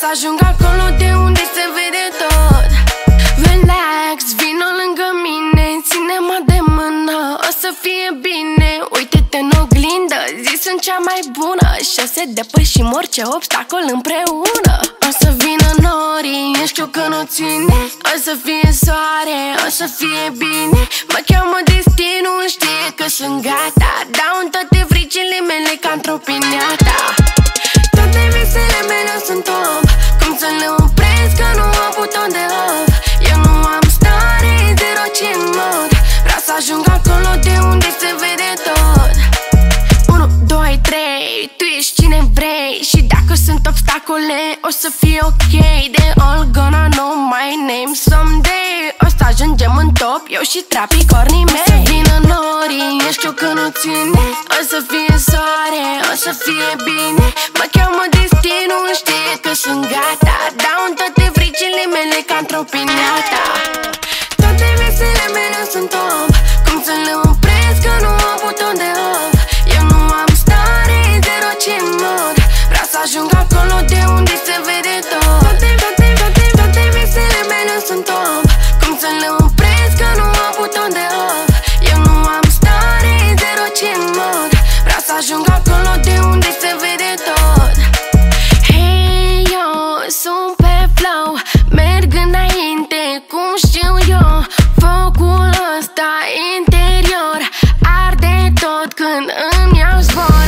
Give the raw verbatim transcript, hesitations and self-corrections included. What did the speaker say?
ajung acolo de unde se vede tot. Relax, vino lângă mine, ține-mă de mână, o să fie bine. Uite-te în oglindă, zi sunt cea mai bună și o să depășim orice obstacol împreună. O să vină norii, eu știu că nu ține, o să fie soare, o să fie bine. Mă cheamă destinul, știe că sunt gata, dau în toate fricile mele ca într-o pineata. Toate visele mele sunt top, cum să le opresc că nu am buton de off. Eu nu am stare, zero ce mod, vreau să ajung acolo de unde se vede tot. Unu, doi, trei, tu ești cine vrei și dacă sunt obstacole o să fie ok. They all gonna know my name someday. O să ajungem în top, eu și trapicornii mei. O să vină norii, eu știu că nu ține, o să fie soare, o să fie bine. Mă cheamă destinul, știe că sunt gata, dau în toate fricile mele ca într-o pineata. Toate visele mele sunt top, cum să le opresc că nu am buton de off. Eu nu am stare, zero ce mod, vreau să ajung acolo de unde se vede tot. Toate, toate, toate, toate visele mele sunt top, cum să le opresc că nu am buton de off. Eu nu am stare, zero ce mod, vreau să ajung acolo de unde se vede tot. Hey, yo, sunt pe flow, merg înainte, cum știu eu. Focul ăsta interior arde tot când îmi iau zbor.